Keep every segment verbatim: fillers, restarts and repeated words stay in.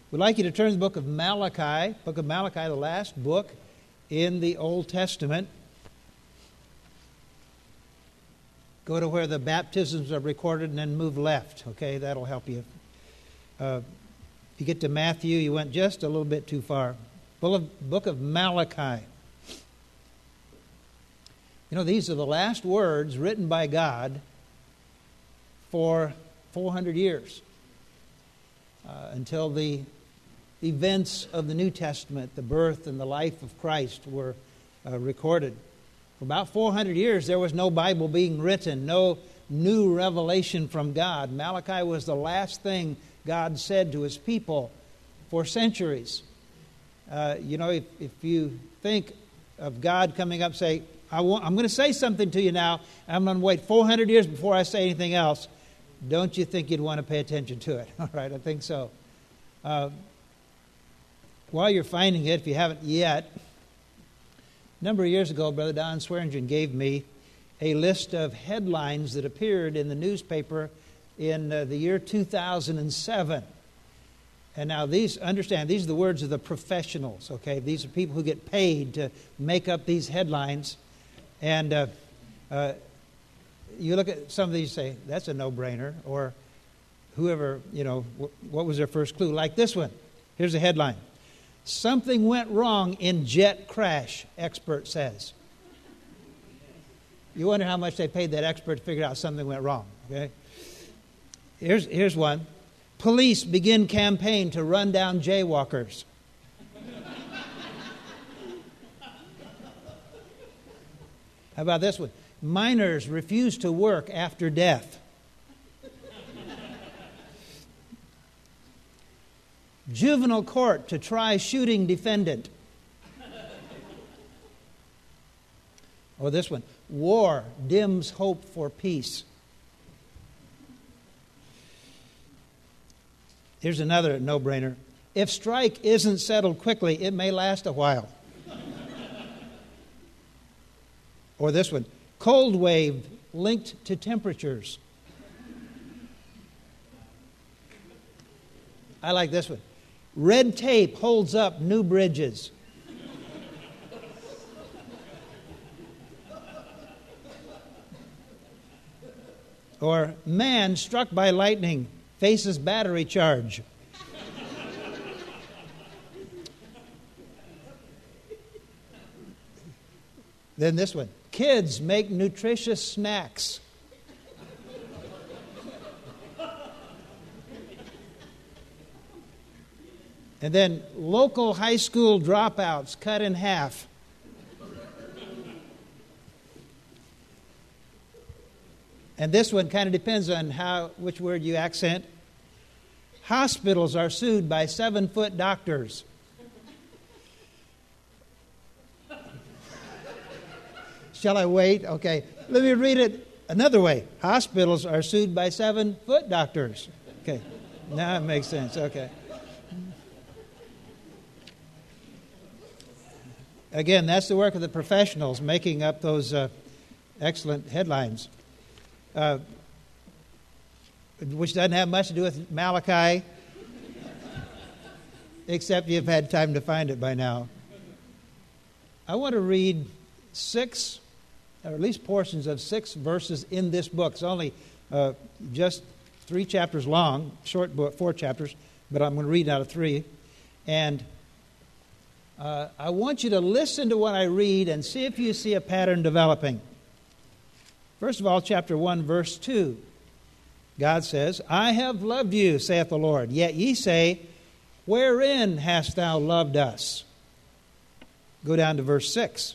We'd like you to turn to the book of Malachi, book of Malachi, the last book in the Old Testament. Go to where the baptisms are recorded and then move left, okay? That'll help you. Uh, if you get to Matthew, you went just a little bit too far. Book of Malachi. You know, these are the last words written by God for four hundred years uh, until the events of the New Testament, the birth and the life of Christ, were uh, recorded. For about four hundred years, there was no Bible being written, no new revelation from God. Malachi was the last thing God said to His people for centuries. Uh, you know, if, if you think of God coming up and say, I want, I'm going to say something to you now, and I'm going to wait four hundred years before I say anything else, don't you think you'd want to pay attention to it? All right, I think so. Uh, while you're finding it, if you haven't yet, a number of years ago, Brother Don Swearingen gave me a list of headlines that appeared in the newspaper in uh, the year two thousand seven. And now these, understand, these are the words of the professionals, okay? These are people who get paid to make up these headlines. And uh, uh, you look at some of these and say, that's a no-brainer. Or whoever, you know, w- what was their first clue? Like this one. Here's a headline. Something went wrong in jet crash, expert says. You wonder how much they paid that expert to figure out something went wrong, okay? Here's, here's one. Police begin campaign to run down jaywalkers. How about this one? Minors refuse to work after death. Juvenile court to try shooting defendant. Or this one. War dims hope for peace. Here's another no-brainer. If strike isn't settled quickly, it may last a while. Or this one. Cold wave linked to temperatures. I like this one. Red tape holds up new bridges. Or man struck by lightning faces battery charge. Then this one. Kids make nutritious snacks. And then local high school dropouts cut in half. And this one kind of depends on how which word you accent. Hospitals are sued by seven-foot doctors. Shall I wait? Okay. Let me read it another way. Hospitals are sued by seven-foot doctors. Okay. Now it makes sense. Okay. Again, that's the work of the professionals making up those uh, excellent headlines. Uh, which doesn't have much to do with Malachi, except you've had time to find it by now. I want to read six, or at least portions of six verses in this book. It's only uh, just three chapters long, short book, four chapters, but I'm going to read out of three. And uh, I want you to listen to what I read and see if you see a pattern developing. First of all, chapter one, verse two. God says, I have loved you, saith the Lord. Yet ye say, wherein hast thou loved us? Go down to verse six.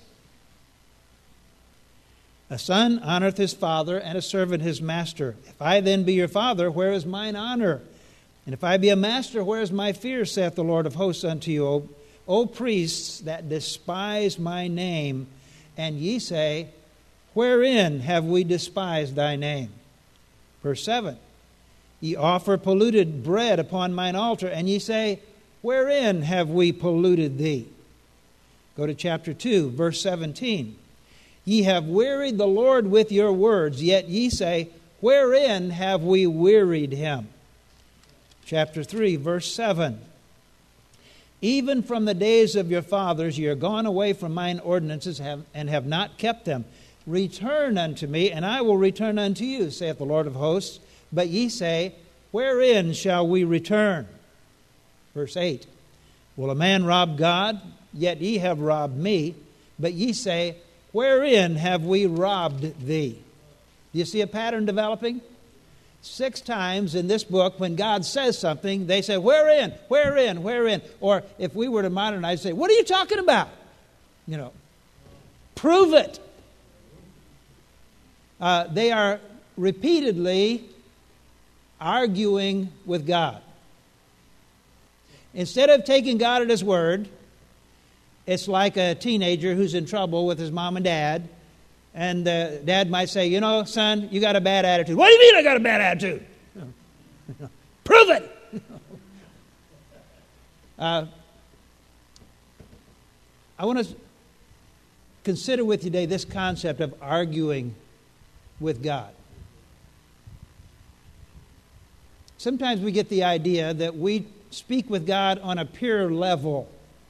A son honoreth his father, and a servant his master. If I then be your father, where is mine honor? And if I be a master, where is my fear, saith the Lord of hosts unto you, O, o priests that despise my name? And ye say, wherein have we despised thy name? Verse seven. Ye offer polluted bread upon mine altar, and ye say, wherein have we polluted thee? Go to chapter two, verse seventeen. Ye have wearied the Lord with your words, yet ye say, wherein have we wearied him? Chapter three, verse seven. Even from the days of your fathers ye are gone away from mine ordinances have, and have not kept them. Return unto me, and I will return unto you, saith the Lord of hosts. But ye say, wherein shall we return? Verse eight. Will a man rob God? Yet ye have robbed me. But ye say, wherein have we robbed thee? Do you see a pattern developing? Six times in this book, when God says something, they say, wherein, wherein, wherein? Or if we were to modernize, say, what are you talking about? You know, prove it. Uh, they are repeatedly arguing with God. Instead of taking God at His word, it's like a teenager who's in trouble with his mom and dad. And uh, dad might say, you know, son, you got a bad attitude. What do you mean I got a bad attitude? Prove it! uh, I want to consider with you today this concept of arguing with God. Sometimes we get the idea that we speak with God on a pure level.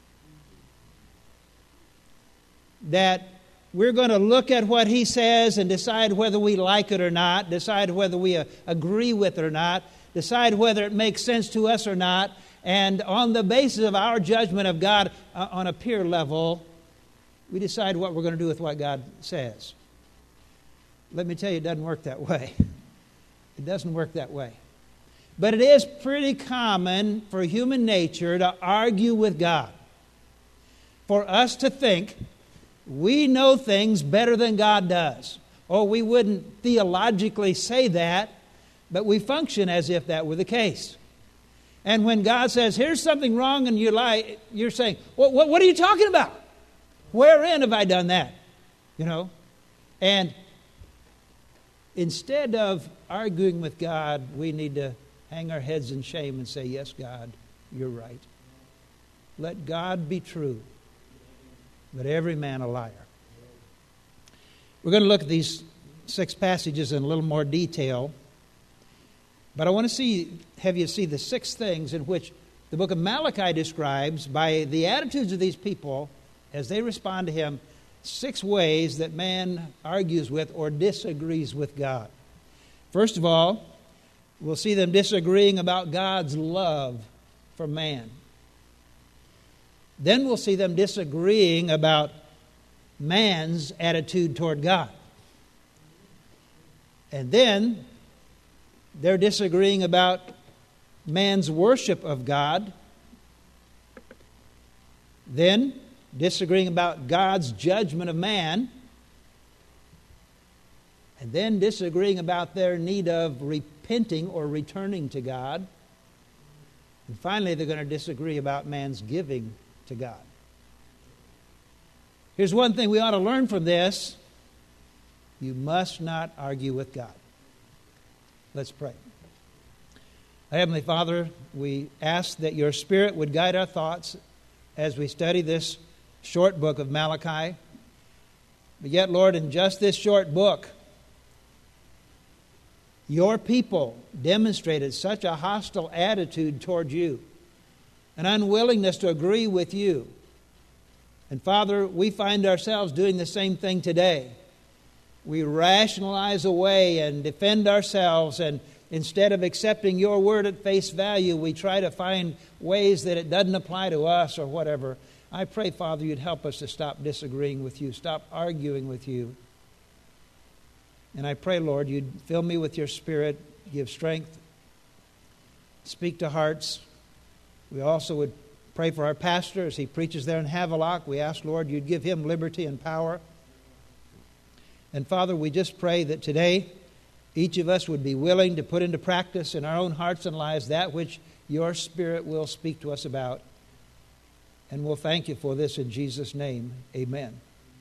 That we're going to look at what He says and decide whether we like it or not, decide whether we uh, agree with it or not, decide whether it makes sense to us or not, and on the basis of our judgment of God uh, on a pure level, we decide what we're going to do with what God says. Let me tell you, it doesn't work that way. It doesn't work that way. But it is pretty common for human nature to argue with God. For us to think we know things better than God does. Or we wouldn't theologically say that, but we function as if that were the case. And when God says, here's something wrong in your life, you're saying, well, what, what are you talking about? Wherein have I done that? You know? And instead of arguing with God, we need to hang our heads in shame and say, yes, God, you're right. Let God be true, but every man a liar. We're going to look at these six passages in a little more detail, but I want to see, have you see the six things in which the book of Malachi describes, by the attitudes of these people as they respond to him, six ways that man argues with or disagrees with God. First of all, we'll see them disagreeing about God's love for man. Then we'll see them disagreeing about man's attitude toward God. And then they're disagreeing about man's worship of God. Then disagreeing about God's judgment of man. And then disagreeing about their need of repenting or returning to God. And finally, they're going to disagree about man's giving to God. Here's one thing we ought to learn from this. You must not argue with God. Let's pray. Heavenly Father, we ask that your Spirit would guide our thoughts as we study this short book of Malachi. But yet, Lord, in just this short book, your people demonstrated such a hostile attitude toward you, an unwillingness to agree with you. And Father, we find ourselves doing the same thing today. We rationalize away and defend ourselves, and instead of accepting your word at face value, we try to find ways that it doesn't apply to us or whatever. I pray, Father, you'd help us to stop disagreeing with you, stop arguing with you. And I pray, Lord, you'd fill me with your Spirit, give strength, speak to hearts. We also would pray for our pastor as he preaches there in Havelock. We ask, Lord, you'd give him liberty and power. And Father, we just pray that today each of us would be willing to put into practice in our own hearts and lives that which your Spirit will speak to us about. And we'll thank you for this in Jesus' name. Amen.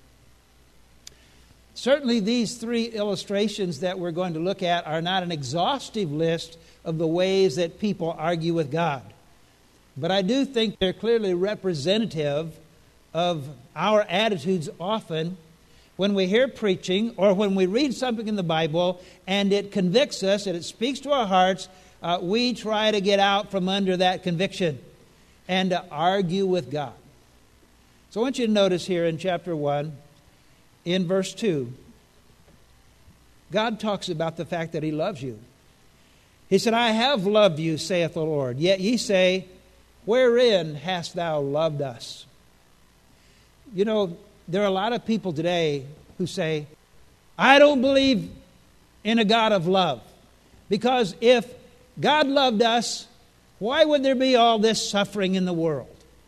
Certainly these three illustrations that we're going to look at are not an exhaustive list of the ways that people argue with God. But I do think they're clearly representative of our attitudes often when we hear preaching or when we read something in the Bible and it convicts us and it speaks to our hearts. Uh, we try to get out from under that conviction. and to argue with God. So I want you to notice here in chapter one, in verse two, God talks about the fact that He loves you. He said, I have loved you, saith the Lord. Yet ye say, wherein hast thou loved us? You know, there are a lot of people today who say, I don't believe in a God of love. Because if God loved us, why would there be all this suffering in the world?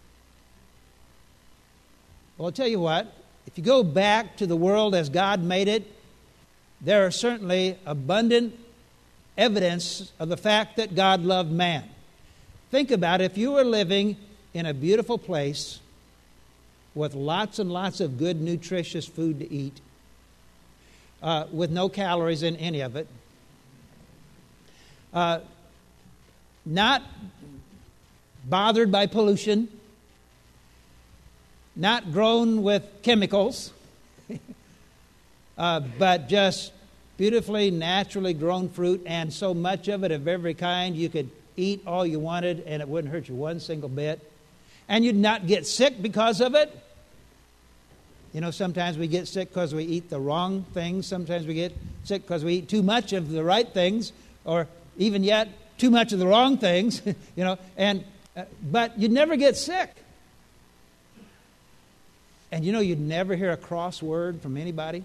Well, I'll tell you what, if you go back to the world as God made it, there are certainly abundant evidence of the fact that God loved man. Think about it. If you were living in a beautiful place with lots and lots of good, nutritious food to eat, uh, with no calories in any of it, uh, not bothered by pollution, not grown with chemicals, uh, but just beautifully, naturally grown fruit, and so much of it of every kind you could eat all you wanted and it wouldn't hurt you one single bit. And you'd not get sick because of it. You know, sometimes we get sick because we eat the wrong things. Sometimes we get sick because we eat too much of the right things, or even yet too much of the wrong things. You know, and uh, but you'd never get sick. And you know, you'd never hear a cross word from anybody.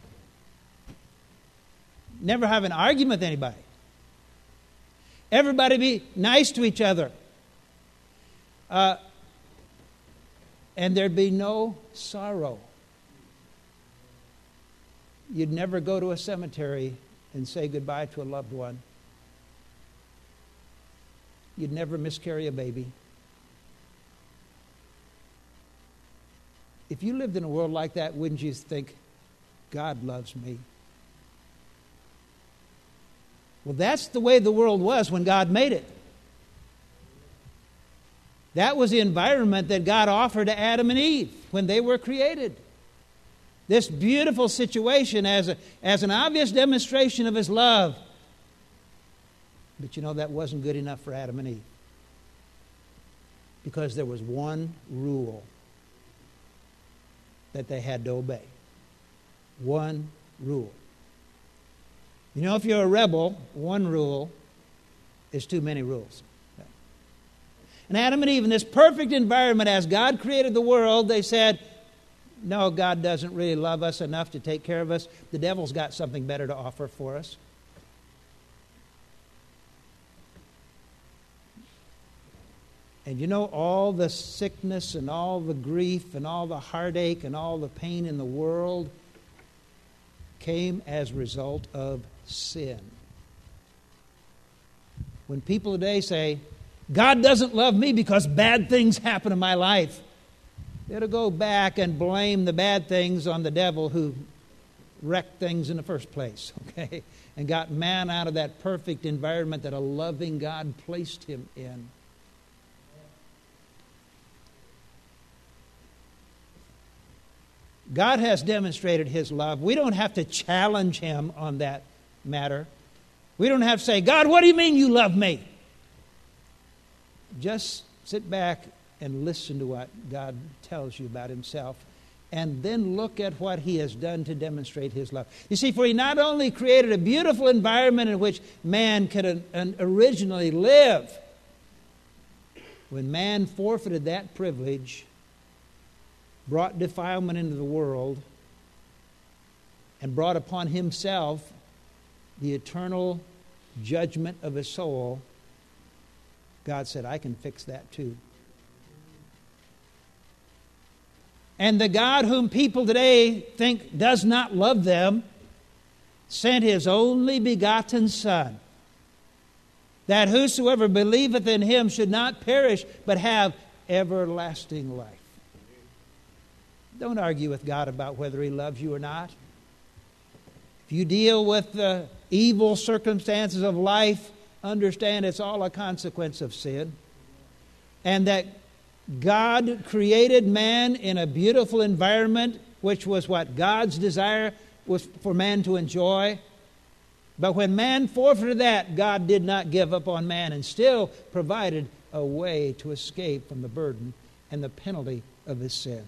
Never have an argument with anybody. Everybody be nice to each other. Uh, and there'd be no sorrow. You'd never go to a cemetery and say goodbye to a loved one. You'd never miscarry a baby. If you lived in a world like that, wouldn't you think, God loves me? Well, that's the way the world was when God made it. That was the environment that God offered to Adam and Eve when they were created. This beautiful situation as, a, as an obvious demonstration of His love. But you know, that wasn't good enough for Adam and Eve. Because there was one rule that they had to obey. One rule. You know, if you're a rebel, one rule is too many rules. And Adam and Eve, in this perfect environment, as God created the world, they said, no, God doesn't really love us enough to take care of us. The devil's got something better to offer for us. And you know, all the sickness and all the grief and all the heartache and all the pain in the world came as a result of sin. When people today say, God doesn't love me because bad things happen in my life, they ought to go back and blame the bad things on the devil who wrecked things in the first place, okay? And got man out of that perfect environment that a loving God placed him in. God has demonstrated His love. We don't have to challenge Him on that matter. We don't have to say, God, what do you mean you love me? Just sit back and listen to what God tells you about Himself, and then look at what He has done to demonstrate His love. You see, for He not only created a beautiful environment in which man could originally live, when man forfeited that privilege, brought defilement into the world, and brought upon Himself the eternal judgment of His soul, God said, I can fix that too. And the God whom people today think does not love them sent His only begotten Son, that whosoever believeth in Him should not perish, but have everlasting life. Don't argue with God about whether He loves you or not. If you deal with the evil circumstances of life, understand it's all a consequence of sin. And that God created man in a beautiful environment, which was what God's desire was for man to enjoy. But when man forfeited that, God did not give up on man and still provided a way to escape from the burden and the penalty of his sin.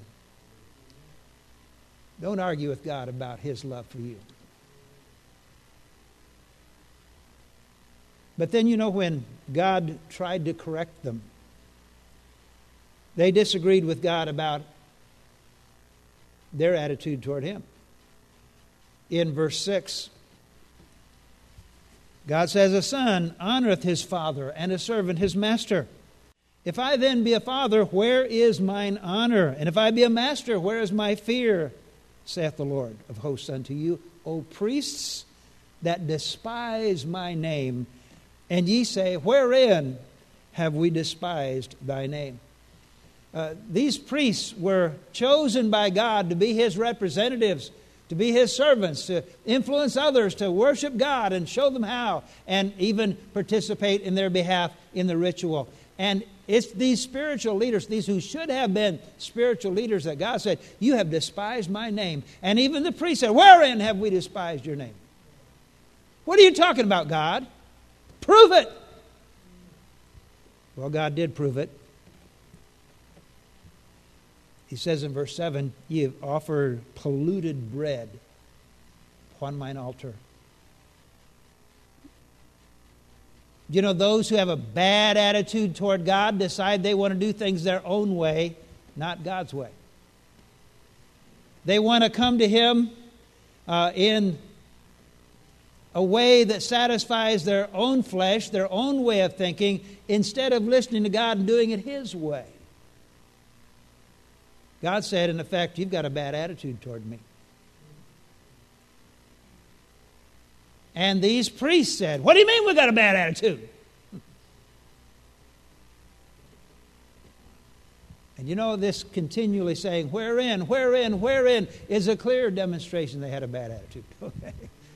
Don't argue with God about his love for you. But then, you know, when God tried to correct them, they disagreed with God about their attitude toward him. In verse six, God says, "A son honoreth his father, and a servant his master. If I then be a father, where is mine honor? And if I be a master, where is my fear? Saith the Lord of hosts unto you, O priests that despise my name. And ye say, wherein have we despised thy name?" Uh, these priests were chosen by God to be his representatives, to be his servants, to influence others, to worship God and show them how, and even participate in their behalf in the ritual. And it's these spiritual leaders, these who should have been spiritual leaders, that God said, "You have despised my name." And even the priest said, "Wherein have we despised your name?" What are you talking about, God? Prove it. Well, God did prove it. He says in verse seven, "Ye have offered polluted bread upon mine altar." You know, those who have a bad attitude toward God decide they want to do things their own way, not God's way. They want to come to him uh, in a way that satisfies their own flesh, their own way of thinking, instead of listening to God and doing it his way. God said, in effect, "You've got a bad attitude toward me." And these priests said, "What do you mean we got a bad attitude?" And you know, this continually saying, "Wherein, wherein, wherein," is a clear demonstration they had a bad attitude. Okay.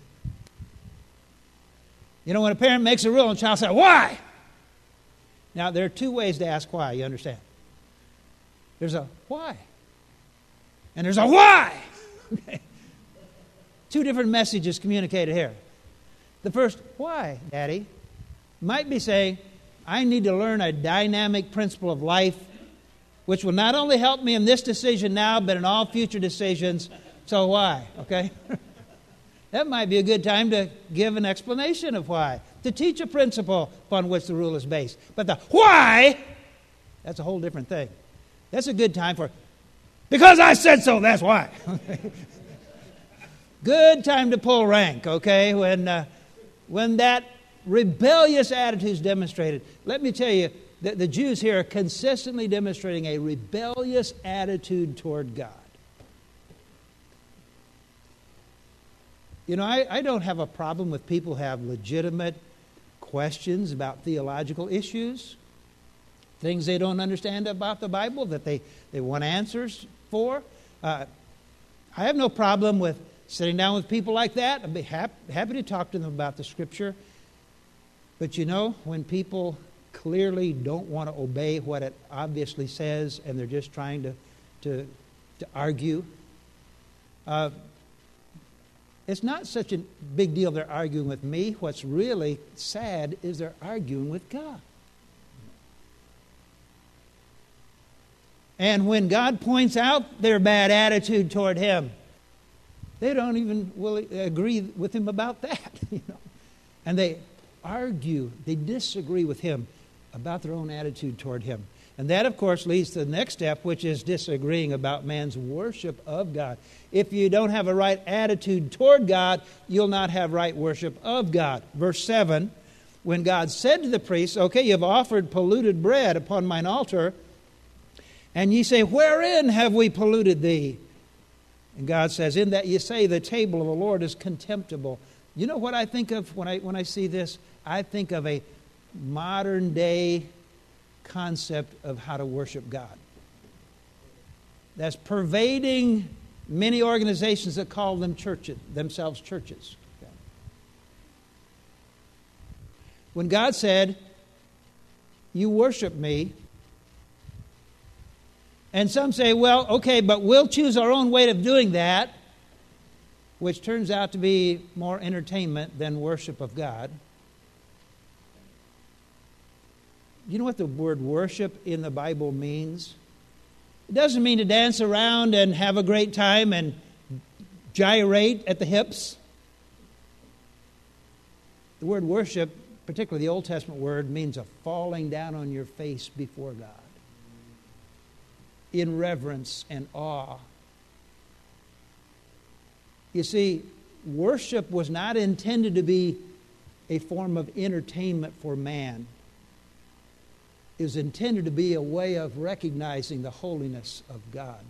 You know, when a parent makes a rule and a child says, "Why?" Now, there are two ways to ask why, you understand. There's a why. And there's a why. Okay. Two different messages communicated here. The first, "Why, Daddy?" might be saying, I need to learn a dynamic principle of life which will not only help me in this decision now, but in all future decisions. So why? Okay? That might be a good time to give an explanation of why, to teach a principle upon which the rule is based. But the why, that's a whole different thing. That's a good time for, "Because I said so, that's why." Good time to pull rank, okay, when uh, when that rebellious attitude is demonstrated. Let me tell you, the, the Jews here are consistently demonstrating a rebellious attitude toward God. You know, I, I don't have a problem with people who have legitimate questions about theological issues, things they don't understand about the Bible that they, they want answers for. Uh, I have no problem with sitting down with people like that. I'd be hap- happy to talk to them about the Scripture. But you know, when people clearly don't want to obey what it obviously says and they're just trying to, to, to argue, uh, it's not such a big deal they're arguing with me. What's really sad is they're arguing with God. And when God points out their bad attitude toward him, they don't even will agree with him about that. You know? And they argue, they disagree with him about their own attitude toward him. And that, of course, leads to the next step, which is disagreeing about man's worship of God. If you don't have a right attitude toward God, you'll not have right worship of God. Verse seven, when God said to the priests, "Okay, you've offered polluted bread upon mine altar, and ye say, wherein have we polluted thee?" And God says, "In that ye say the table of the Lord is contemptible." You know what I think of when I when I see this? I think of a modern day concept of how to worship God. That's pervading many organizations that call them churches, themselves churches. Okay. When God said, "You worship me," and some say, "Well, okay, but we'll choose our own way of doing that," which turns out to be more entertainment than worship of God. you know what the word worship in the Bible means? It doesn't mean to dance around and have a great time and gyrate at the hips. The word worship, particularly the Old Testament word, means a falling down on your face before God in reverence and awe. You see, worship was not intended to be a form of entertainment for man. It was intended to be a way of recognizing the holiness of God.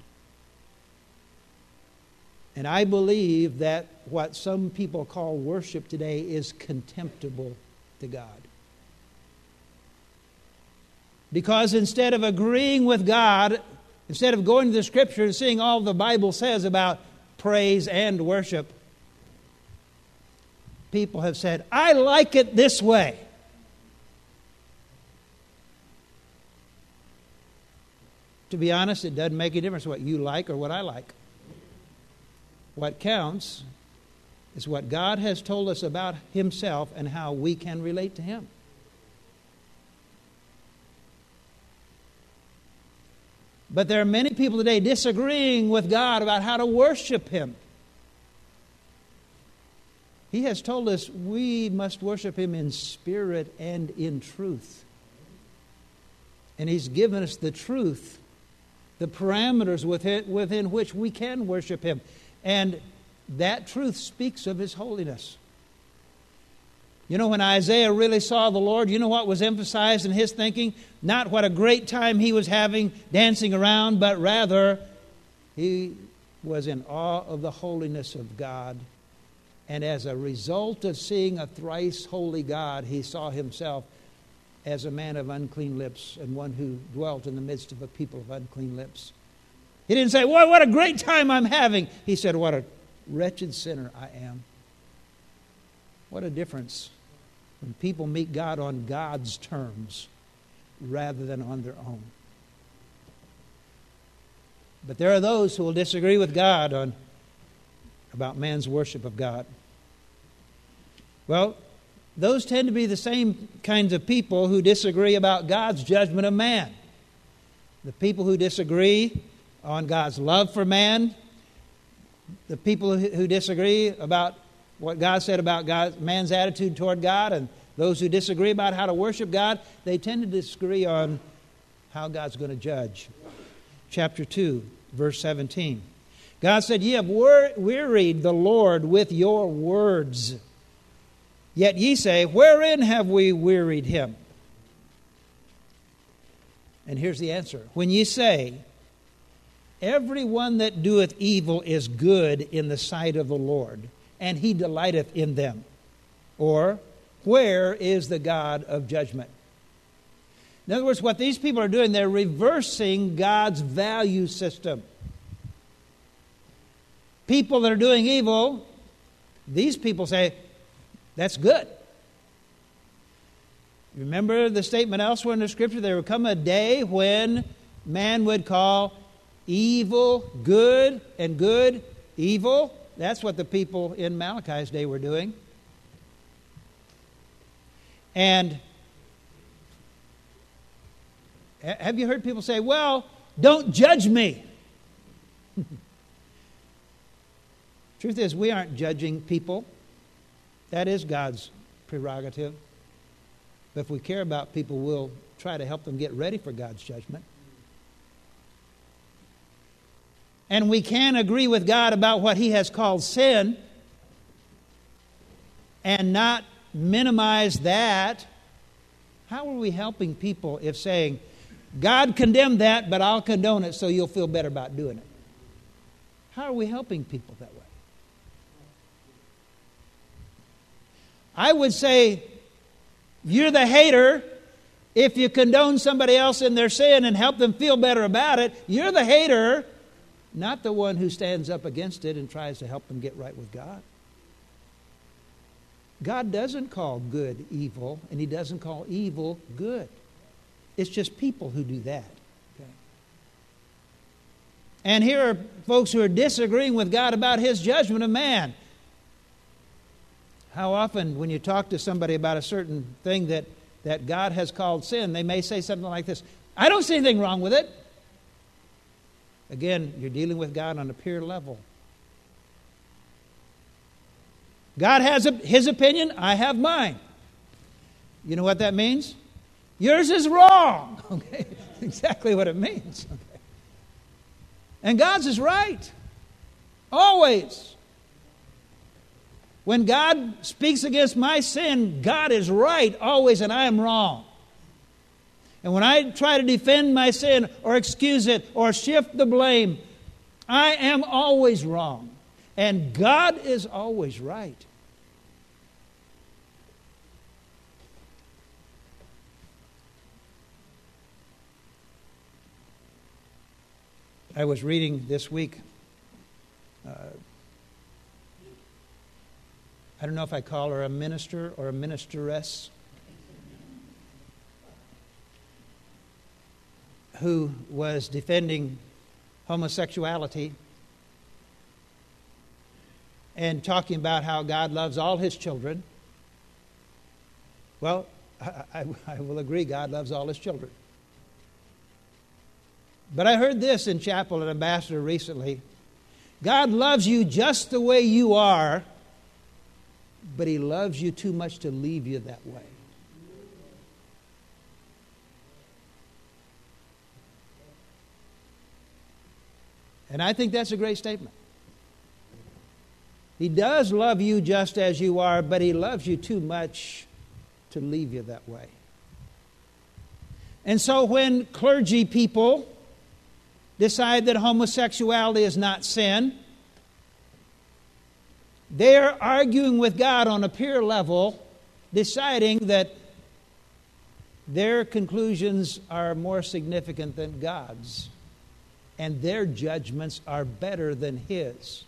And I believe that what some people call worship today is contemptible to God. Because instead of agreeing with God, instead of going to the Scripture and seeing all the Bible says about praise and worship, people have said, I like it this way. To be honest, it doesn't make a difference what you like or what I like. What counts is what God has told us about Himself and how we can relate to Him. But there are many people today disagreeing with God about how to worship Him. He has told us we must worship Him in spirit and in truth. And He's given us the truth, the parameters within, within which we can worship Him. And that truth speaks of His holiness. You know, when Isaiah really saw the Lord, you know what was emphasized in his thinking? Not what a great time he was having dancing around, but rather he was in awe of the holiness of God. And as a result of seeing a thrice holy God, he saw himself as a man of unclean lips and one who dwelt in the midst of a people of unclean lips. He didn't say, "Well, what a great time I'm having." He said, "What a wretched sinner I am." What a difference when people meet God on God's terms rather than on their own. But there are those who will disagree with God on about man's worship of God. Well, those tend to be the same kinds of people who disagree about God's judgment of man. The people who disagree on God's love for man, the people who disagree about what God said about God, man's attitude toward God, and those who disagree about how to worship God, they tend to disagree on how God's going to judge. Chapter two, verse seventeen. God said, "Ye have wearied the Lord with your words. Yet ye say, wherein have we wearied Him?" And here's the answer. When ye say, "Everyone that doeth evil is good in the sight of the Lord, and He delighteth in them." Or, where is the God of judgment? In other words, what these people are doing, they're reversing God's value system. People that are doing evil, these people say, that's good. Remember the statement elsewhere in the Scripture? There would come a day when man would call evil good and good evil. That's what the people in Malachi's day were doing. And have you heard people say, "Well, don't judge me"? Truth is, we aren't judging people. That is God's prerogative. But if we care about people, we'll try to help them get ready for God's judgment. And we can agree with God about what He has called sin and not minimize that. How are we helping people if saying, "God condemned that, but I'll condone it so you'll feel better about doing it"? How are we helping people that way? I would say you're the hater if you condone somebody else in their sin and help them feel better about it. You're the hater, not the one who stands up against it and tries to help them get right with God. God doesn't call good evil, and He doesn't call evil good. It's just people who do that. Okay? And here are folks who are disagreeing with God about His judgment of man. How often when you talk to somebody about a certain thing that that God has called sin, they may say something like this: I don't see anything wrong with it. Again, you're dealing with God on a pure level. God has a, His opinion, I have mine. You know what that means? Yours is wrong. Okay, exactly what it means. Okay. And God's is right. Always. When God speaks against my sin, God is right always, and I am wrong. And when I try to defend my sin or excuse it or shift the blame, I am always wrong. And God is always right. I was reading this week, uh, I don't know if I call her a minister or a ministeress, who was defending homosexuality and talking about how God loves all His children. Well, I, I, I will agree, God loves all His children. But I heard this in chapel at Ambassador recently: God loves you just the way you are, but He loves you too much to leave you that way. And I think that's a great statement. He does love you just as you are, but He loves you too much to leave you that way. And so when clergy people decide that homosexuality is not sin, they are arguing with God on a pure level, deciding that their conclusions are more significant than God's, and their judgments are better than His.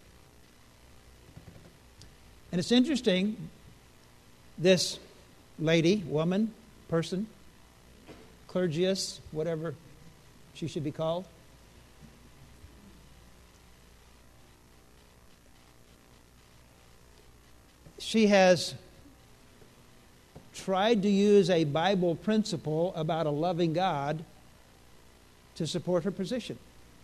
And it's interesting, this lady, woman, person, clergious, whatever she should be called, she has tried to use a Bible principle about a loving God to support her position.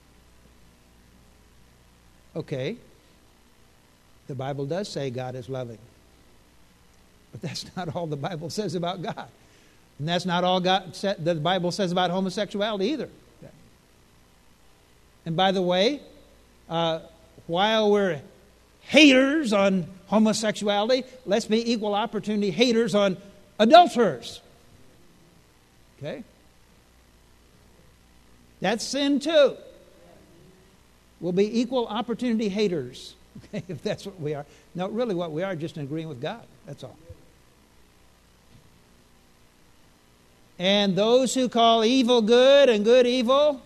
Okay, the Bible does say God is loving. But that's not all the Bible says about God. And that's not all God sa- the Bible says about homosexuality either. And by the way, uh, while we're haters on homosexuality, let's be equal opportunity haters on adulterers. Okay? That's sin too. We'll be equal opportunity haters, okay, if that's what we are. No, really what we are, just agreeing with God. That's all. And those who call evil good and good evil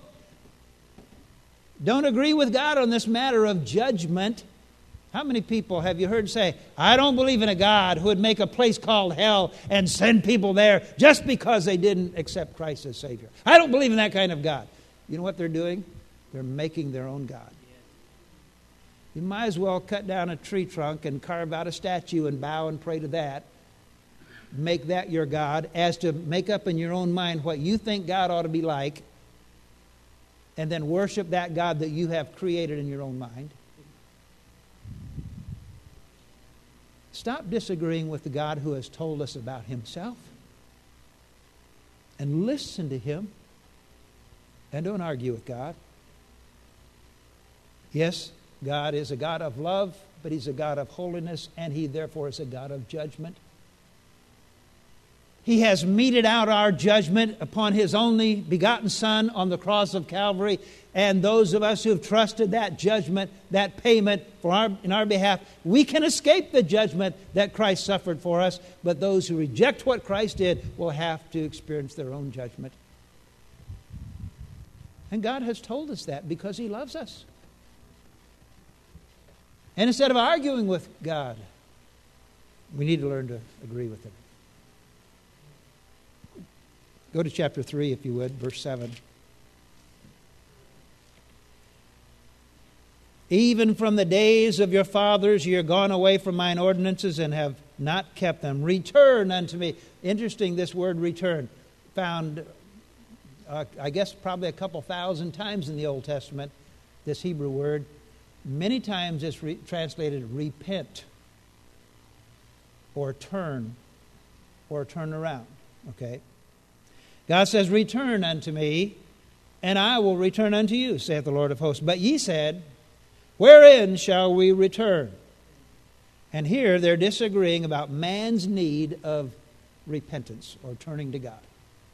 don't agree with God on this matter of judgment. How many people have you heard say, I don't believe in a God who would make a place called hell and send people there just because they didn't accept Christ as Savior? I don't believe in that kind of God. You know what they're doing? They're making their own God. You might as well cut down a tree trunk and carve out a statue and bow and pray to that. Make that your God, as to make up in your own mind what you think God ought to be like, and then worship that God that you have created in your own mind. Stop disagreeing with the God who has told us about Himself, and listen to Him, and don't argue with God. Yes, God is a God of love, but He's a God of holiness, and He therefore is a God of judgment. He has meted out our judgment upon His only begotten Son on the cross of Calvary, and those of us who have trusted that judgment, that payment for our, in our behalf, we can escape the judgment that Christ suffered for us, but those who reject what Christ did will have to experience their own judgment. And God has told us that because He loves us. And instead of arguing with God, we need to learn to agree with Him. Go to chapter three, if you would, verse seven. Even from the days of your fathers you are gone away from mine ordinances and have not kept them. Return unto me. Interesting, this word return, found, uh, I guess, probably a couple thousand times in the Old Testament, this Hebrew word. Many times it's re- translated repent, or turn, or turn around. Okay? God says, return unto me, and I will return unto you, saith the Lord of hosts. But ye said, wherein shall we return? And here they're disagreeing about man's need of repentance or turning to God.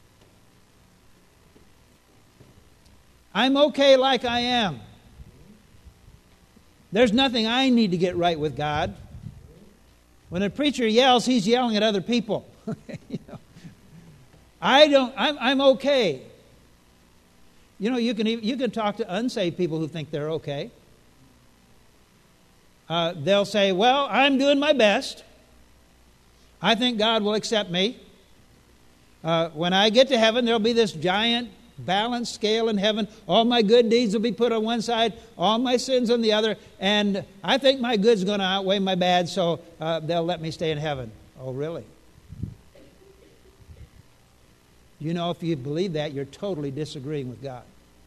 I'm okay like I am. There's nothing I need to get right with God. When a preacher yells, he's yelling at other people. you know, I don't. I'm, I'm okay. You know, you can even, you can talk to unsaved people who think they're okay. Uh, they'll say, "Well, I'm doing my best. I think God will accept me. Uh, when I get to heaven, there'll be this giant balanced scale in heaven. All my good deeds will be put on one side, all my sins on the other, and I think my good's going to outweigh my bad, so uh, they'll let me stay in heaven." Oh, really? You know, if you believe that, you're totally disagreeing with God.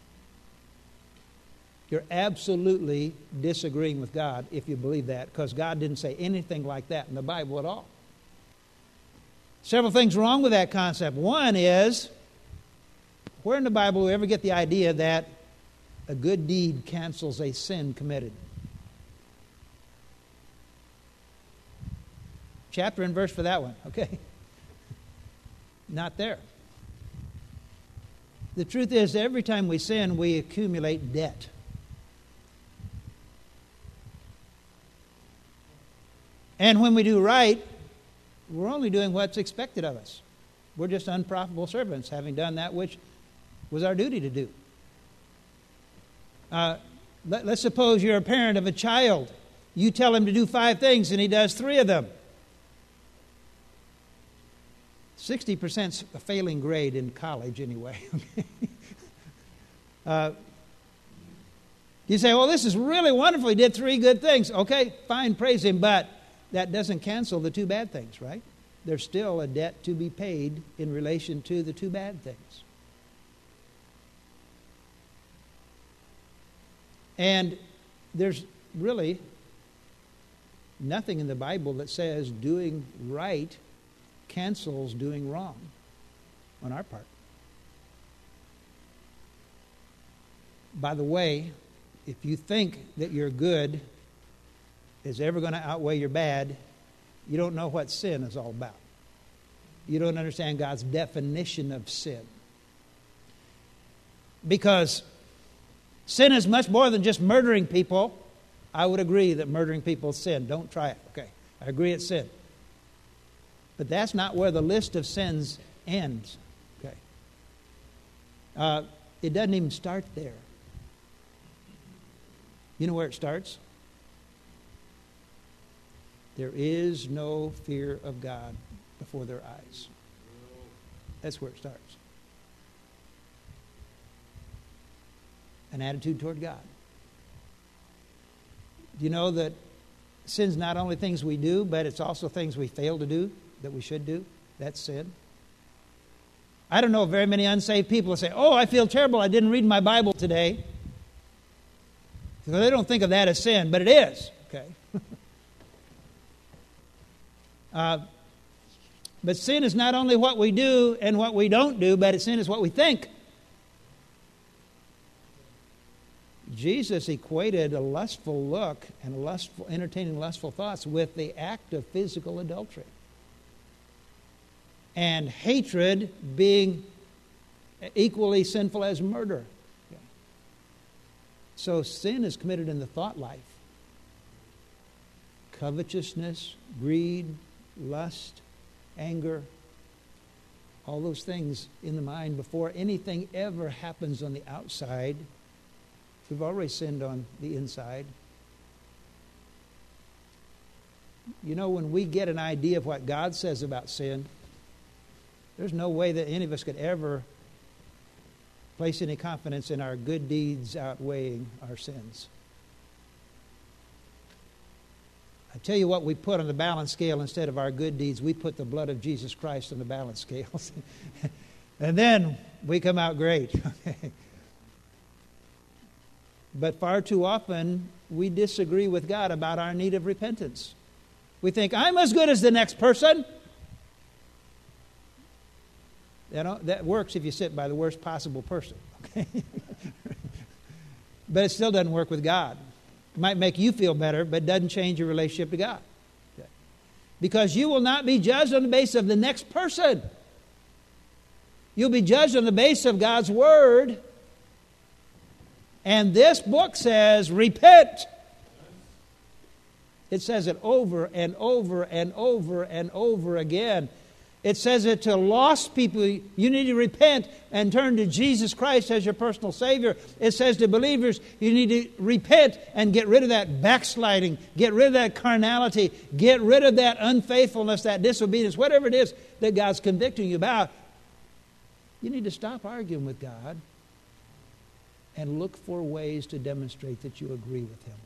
You're absolutely disagreeing with God if you believe that, because God didn't say anything like that in the Bible at all. Several things wrong with that concept. One is, where in the Bible do we ever get the idea that a good deed cancels a sin committed? Chapter and verse for that one, okay? Not there. The truth is, every time we sin, we accumulate debt. And when we do right, we're only doing what's expected of us. We're just unprofitable servants, having done that which was our duty to do. Uh, let, let's suppose you're a parent of a child. You tell him to do five things, and he does three of them. sixty percent's a failing grade in college anyway. uh, you say, well, this is really wonderful. He did three good things. Okay, fine, praise him, but that doesn't cancel the two bad things, right? There's still a debt to be paid in relation to the two bad things. And there's really nothing in the Bible that says doing right cancels doing wrong on our part. By the way, if you think that your good is ever going to outweigh your bad, you don't know what sin is all about. You don't understand God's definition of sin. Because sin is much more than just murdering people. I would agree that murdering people is sin. Don't try it. Okay, I agree it's sin. But that's not where the list of sins ends. Okay, uh, it doesn't even start there. You know where it starts? There is no fear of God before their eyes. That's where it starts. An attitude toward God. Do you know that sin's not only things we do, but it's also things we fail to do that we should do? That's sin. I don't know very many unsaved people who say, oh, I feel terrible, I didn't read my Bible today. So they don't think of that as sin, but it is. Okay. uh, but sin is not only what we do and what we don't do, but sin is what we think. Jesus equated a lustful look and lustful, entertaining lustful thoughts with the act of physical adultery. And hatred being equally sinful as murder. So sin is committed in the thought life. Covetousness, greed, lust, anger, all those things in the mind before anything ever happens on the outside. We've already sinned on the inside. You know, when we get an idea of what God says about sin, there's no way that any of us could ever place any confidence in our good deeds outweighing our sins. I tell you what we put on the balance scale instead of our good deeds. We put the blood of Jesus Christ on the balance scales. And then we come out great. But far too often, we disagree with God about our need of repentance. We think, I'm as good as the next person. You know, that works if you sit by the worst possible person. Okay? But it still doesn't work with God. It might make you feel better, but it doesn't change your relationship to God. Okay? Because you will not be judged on the basis of the next person. You'll be judged on the basis of God's Word. And this book says, repent. It says it over and over and over and over again. It says it to lost people. You need to repent and turn to Jesus Christ as your personal Savior. It says to believers, you need to repent and get rid of that backsliding. Get rid of that carnality. Get rid of that unfaithfulness, that disobedience, whatever it is that God's convicting you about. You need to stop arguing with God and look for ways to demonstrate that you agree with Him.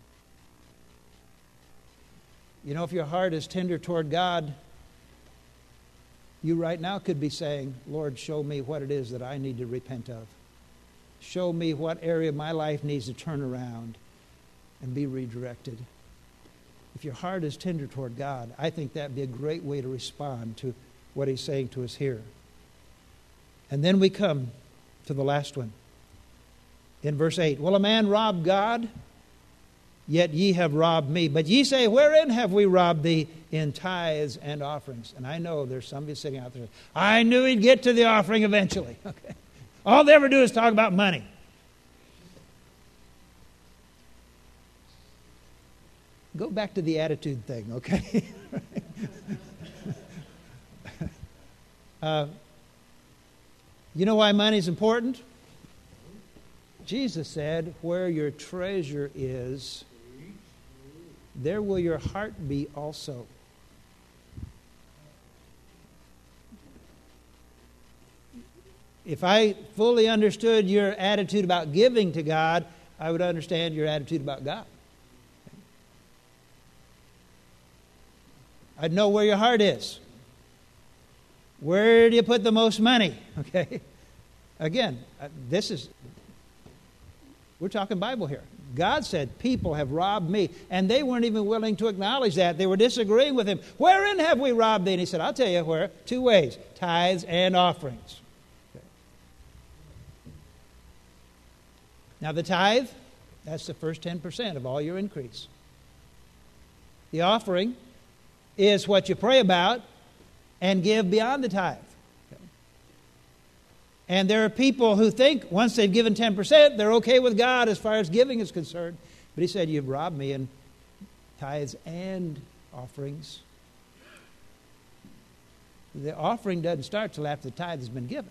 You know, if your heart is tender toward God, you right now could be saying, Lord, show me what it is that I need to repent of. Show me what area of my life needs to turn around and be redirected. If your heart is tender toward God, I think that would be a great way to respond to what He's saying to us here. And then we come to the last one. In verse eight, will a man rob God? Yet ye have robbed me. But ye say, wherein have we robbed thee? In tithes and offerings. And I know there's somebody sitting out there, I knew he'd get to the offering eventually. Okay. All they ever do is talk about money. Go back to the attitude thing, okay? uh, you know why money is important? Jesus said, where your treasure is, there will your heart be also. If I fully understood your attitude about giving to God, I would understand your attitude about God. I'd know where your heart is. Where do you put the most money? Okay. Again, this is... We're talking Bible here. God said, people have robbed me. And they weren't even willing to acknowledge that. They were disagreeing with Him. Wherein have we robbed thee? And He said, I'll tell you where. Two ways. Tithes and offerings. Okay. Now the tithe, that's the first ten percent of all your increase. The offering is what you pray about and give beyond the tithe. And there are people who think once they've given ten percent, they're okay with God as far as giving is concerned. But He said, you've robbed me in tithes and offerings. The offering doesn't start till after the tithe has been given.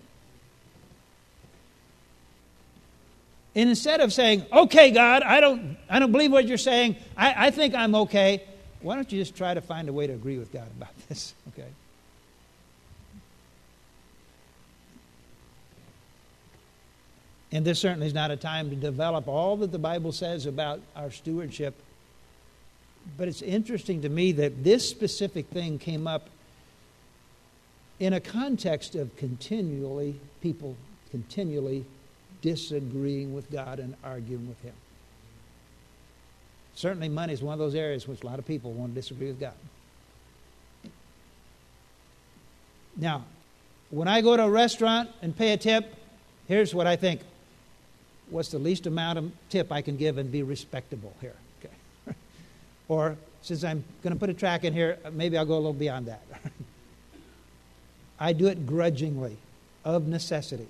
And instead of saying, okay, God, I don't, I don't believe what you're saying. I, I think I'm okay. Why don't you just try to find a way to agree with God about this? Okay. And this certainly is not a time to develop all that the Bible says about our stewardship. But it's interesting to me that this specific thing came up in a context of continually, people continually disagreeing with God and arguing with Him. Certainly money is one of those areas which a lot of people want to disagree with God. Now, when I go to a restaurant and pay a tip, here's what I think. What's the least amount of tip I can give and be respectable here? Okay. Or, since I'm going to put a track in here, maybe I'll go a little beyond that. I do it grudgingly, of necessity.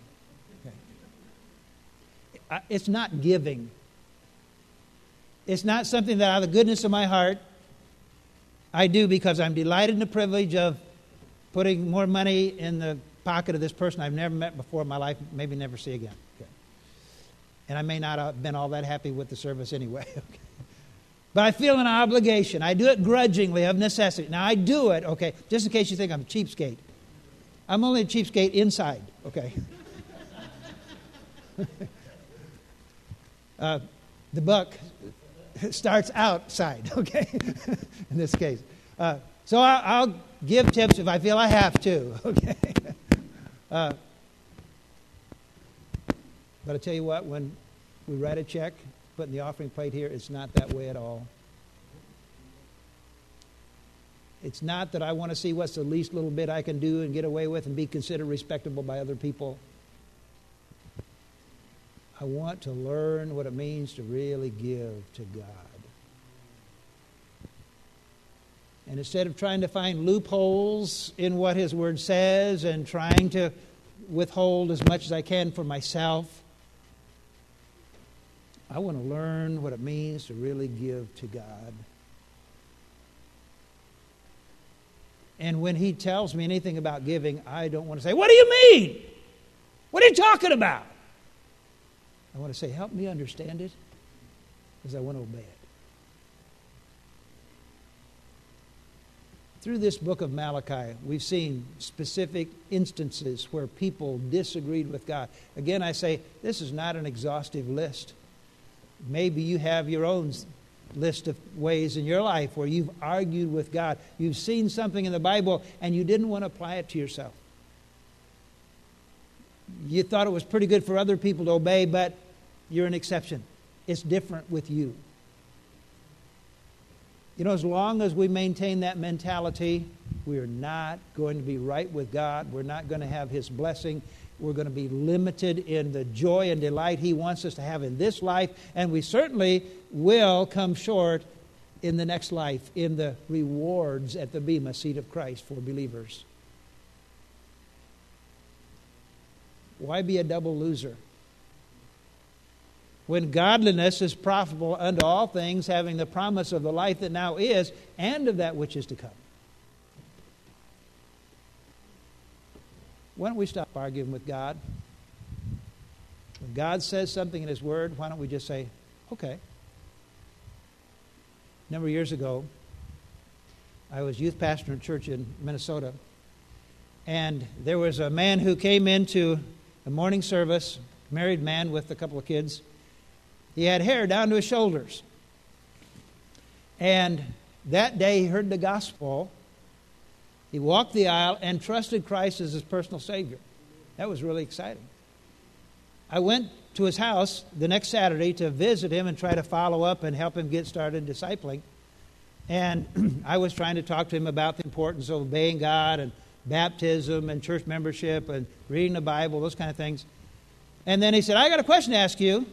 Okay. It's not giving. It's not something that out of the goodness of my heart I do because I'm delighted in the privilege of putting more money in the pocket of this person I've never met before in my life, maybe never see again. Okay. And I may not have been all that happy with the service anyway. Okay. But I feel an obligation. I do it grudgingly, of necessity. Now, I do it, okay, just in case you think I'm a cheapskate. I'm only a cheapskate inside, okay? uh, the buck starts outside, okay, in this case. Uh, so I, I'll give tips if I feel I have to, okay. Uh, but I tell you what, when we write a check, put in the offering plate here, it's not that way at all. It's not that I want to see what's the least little bit I can do and get away with and be considered respectable by other people. I want to learn what it means to really give to God. And instead of trying to find loopholes in what His Word says and trying to withhold as much as I can for myself, I want to learn what it means to really give to God. And when He tells me anything about giving, I don't want to say, "What do you mean? What are you talking about?" I want to say, "Help me understand it," because I want to obey it. Through this book of Malachi, we've seen specific instances where people disagreed with God. Again, I say, this is not an exhaustive list. Maybe you have your own list of ways in your life where you've argued with God. You've seen something in the Bible and you didn't want to apply it to yourself. You thought it was pretty good for other people to obey, but you're an exception. It's different with you. You know, as long as we maintain that mentality, we're not going to be right with God. We're not going to have His blessing. We're going to be limited in the joy and delight He wants us to have in this life. And we certainly will come short in the next life, in the rewards at the Bema seat of Christ for believers. Why be a double loser? When godliness is profitable unto all things, having the promise of the life that now is, and of that which is to come. Why don't we stop arguing with God? When God says something in His Word, why don't we just say, okay. A number of years ago, I was youth pastor in a church in Minnesota, and there was a man who came into a morning service, married man with a couple of kids. He had hair down to his shoulders. And that day he heard the gospel. He walked the aisle and trusted Christ as his personal Savior. That was really exciting. I went to his house the next Saturday to visit him and try to follow up and help him get started discipling. And I was trying to talk to him about the importance of obeying God and baptism and church membership and reading the Bible, those kind of things. And then he said, "I got a question to ask you."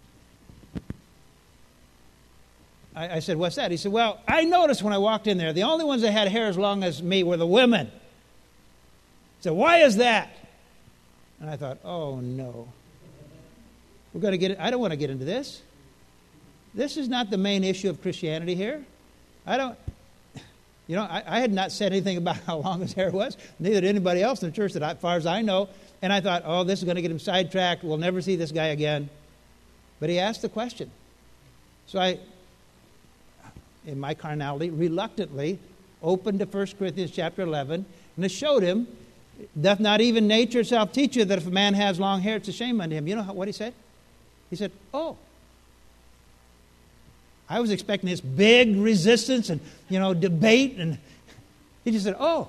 I, I said, "What's that?" He said, "Well, I noticed when I walked in there, the only ones that had hair as long as me were the women." I said, "Why is that?" And I thought, oh no. We're going to get. I don't want to get into this. This is not the main issue of Christianity here. I don't, you know, I, I had not said anything about how long his hair was. Neither did anybody else in the church, that I, as far as I know. And I thought, oh, this is going to get him sidetracked. We'll never see this guy again. But he asked the question. So I, in my carnality, reluctantly opened to First Corinthians chapter eleven, and it showed him, "Doth not even nature itself teach you that if a man has long hair, it's a shame unto him?" You know how, what he said? He said, "Oh." I was expecting this big resistance and, you know, debate, and he just said, "Oh."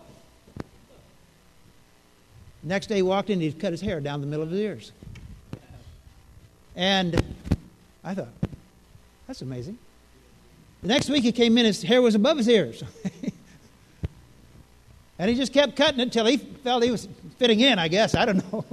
Next day he walked in, he'd cut his hair down the middle of his ears. And I thought, that's amazing. The next week he came in, his hair was above his ears. And he just kept cutting it until he felt he was fitting in, I guess. I don't know.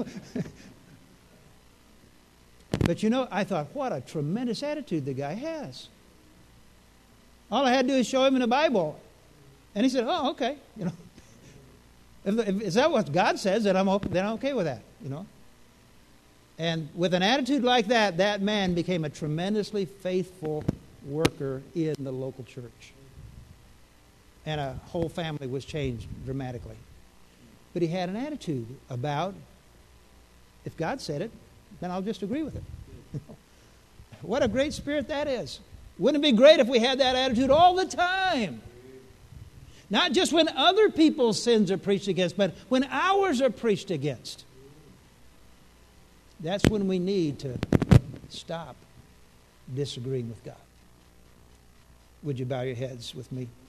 But you know, I thought, what a tremendous attitude the guy has. All I had to do is show him in the Bible. And he said, "Oh, okay. You know, if, if, is that what God says, then I'm, then I'm okay with that, you know." And with an attitude like that, that man became a tremendously faithful worker in the local church. And a whole family was changed dramatically. But he had an attitude about, if God said it, then I'll just agree with it. What a great spirit that is. Wouldn't it be great if we had that attitude all the time? Not just when other people's sins are preached against, but when ours are preached against. That's when we need to stop disagreeing with God. Would you bow your heads with me?